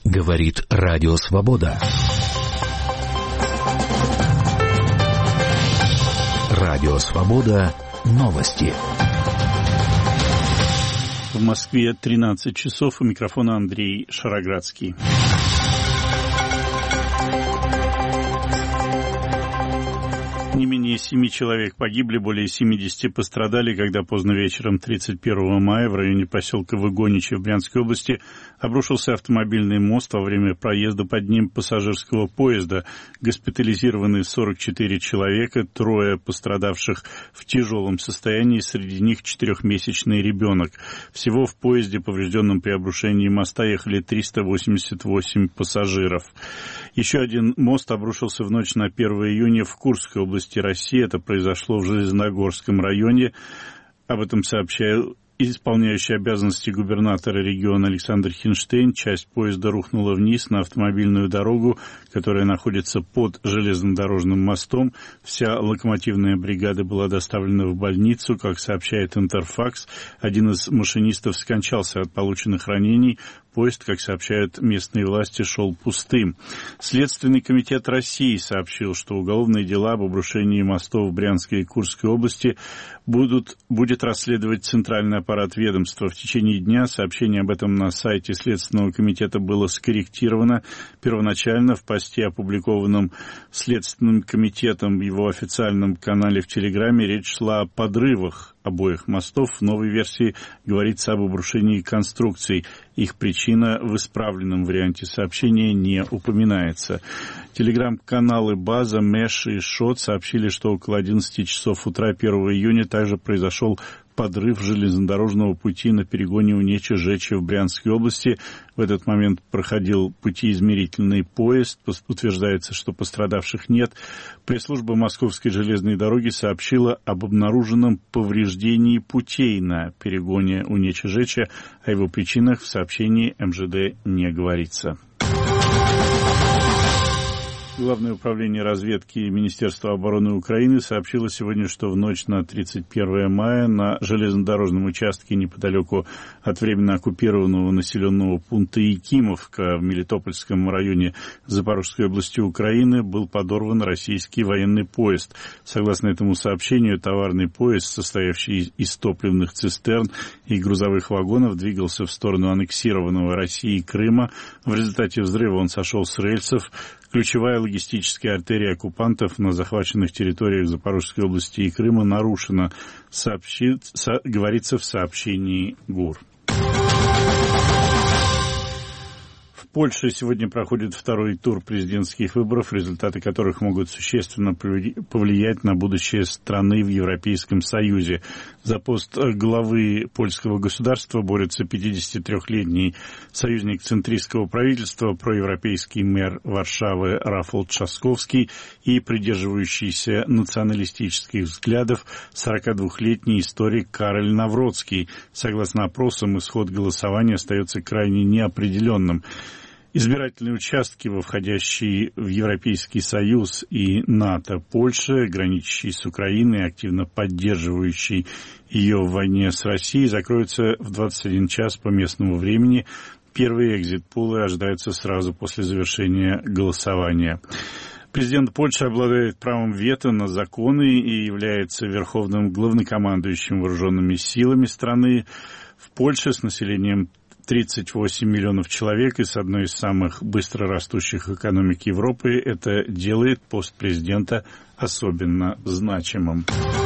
Говорит Радио Свобода. Радио Свобода. Новости. В Москве 13 часов. У микрофона Андрей Шароградский. Не менее 7 человек погибли, более 70 пострадали, когда поздно вечером 31 мая в районе поселка Выгоничи в Брянской области обрушился автомобильный мост во время проезда под ним пассажирского поезда. Госпитализированы 44 человека, 3 пострадавших в тяжелом состоянии, среди них 4-месячный ребенок. Всего в поезде, поврежденном при обрушении моста, ехали 388 пассажиров. Еще один мост обрушился в ночь на 1 июня в Курской области России. Это произошло в Железногорском районе. Об этом сообщает исполняющий обязанности губернатора региона Александр Хинштейн. Часть поезда рухнула вниз на автомобильную дорогу, которая находится под железнодорожным мостом. Вся локомотивная бригада была доставлена в больницу. Как сообщает Интерфакс, один из машинистов скончался от полученных ранений. Поезд, как сообщают местные власти, шел пустым. Следственный комитет России сообщил, что уголовные дела об обрушении мостов в Брянской и Курской области будет расследовать Центральный аппарат ведомства. В течение дня сообщение об этом на сайте Следственного комитета было скорректировано. Первоначально в посте, опубликованном Следственным комитетом в его официальном канале в Телеграме, речь шла о подрывах обоих мостов. В новой версии говорится об обрушении конструкций. Их причина в исправленном варианте сообщения не упоминается. Телеграм-каналы «База», «Мэш» и «Шот» сообщили, что около 11 часов утра 1 июня также произошел подрыв железнодорожного пути на перегоне Унечи-Жечи в Брянской области. В этот момент проходил путеизмерительный поезд. Утверждается, что пострадавших нет. Пресс-служба Московской железной дороги сообщила об обнаруженном повреждении путей на перегоне Унечи-Жечи. О его причинах в сообщении МЖД не говорится. Главное управление разведки Министерства обороны Украины сообщило сегодня, что в ночь на 31 мая на железнодорожном участке неподалеку от временно оккупированного населенного пункта Якимовка в Мелитопольском районе Запорожской области Украины был подорван российский военный поезд. Согласно этому сообщению, товарный поезд, состоявший из топливных цистерн и грузовых вагонов, двигался в сторону аннексированного Россией Крыма. В результате взрыва он сошел с рельсов. Ключевая логистическая артерия оккупантов на захваченных территориях Запорожской области и Крыма нарушена, говорится в сообщении ГУР. В Польше сегодня проходит второй тур президентских выборов, результаты которых могут существенно повлиять на будущее страны в Европейском Союзе. За пост главы польского государства борется 53-летний союзник центристского правительства, проевропейский мэр Варшавы Рафал Трzaskowski и придерживающийся националистических взглядов 42-летний историк Кароль Навроцкий. Согласно опросам, исход голосования остается крайне неопределенным. Избирательные участки, входящие в Европейский Союз и НАТО Польши, граничащие с Украиной, активно поддерживающие ее в войне с Россией, закроются в 21 час по местному времени. Первые экзит-полы ожидаются сразу после завершения голосования. Президент Польши обладает правом вето на законы и является верховным главнокомандующим вооруженными силами страны. В Польше с населением 38 миллионов человек и с одной из самых быстро растущих экономик Европы это делает пост президента особенно значимым.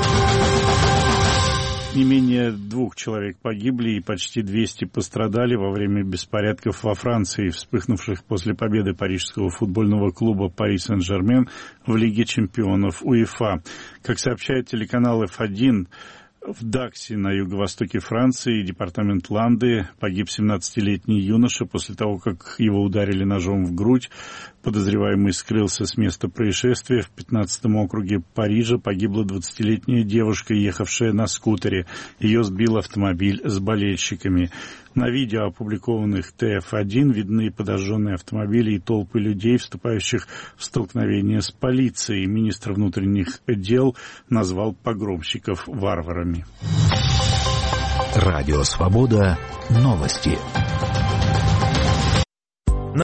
Не менее 2 человек погибли и почти 200 пострадали во время беспорядков во Франции, вспыхнувших после победы парижского футбольного клуба «Пари Сен-Жермен» в Лиге чемпионов УЕФА. Как сообщает телеканал F1, в Даксе на юго-востоке Франции, департамент Ланды, погиб 17-летний юноша после того, как его ударили ножом в грудь. Подозреваемый скрылся с места происшествия. В 15-м округе Парижа погибла 20-летняя девушка, ехавшая на скутере. Ее сбил автомобиль с болельщиками. На видео, опубликованных ТФ1, видны подожженные автомобили и толпы людей, вступающих в столкновение с полицией. Министр внутренних дел назвал погромщиков варварами. Радио Свобода. Новости.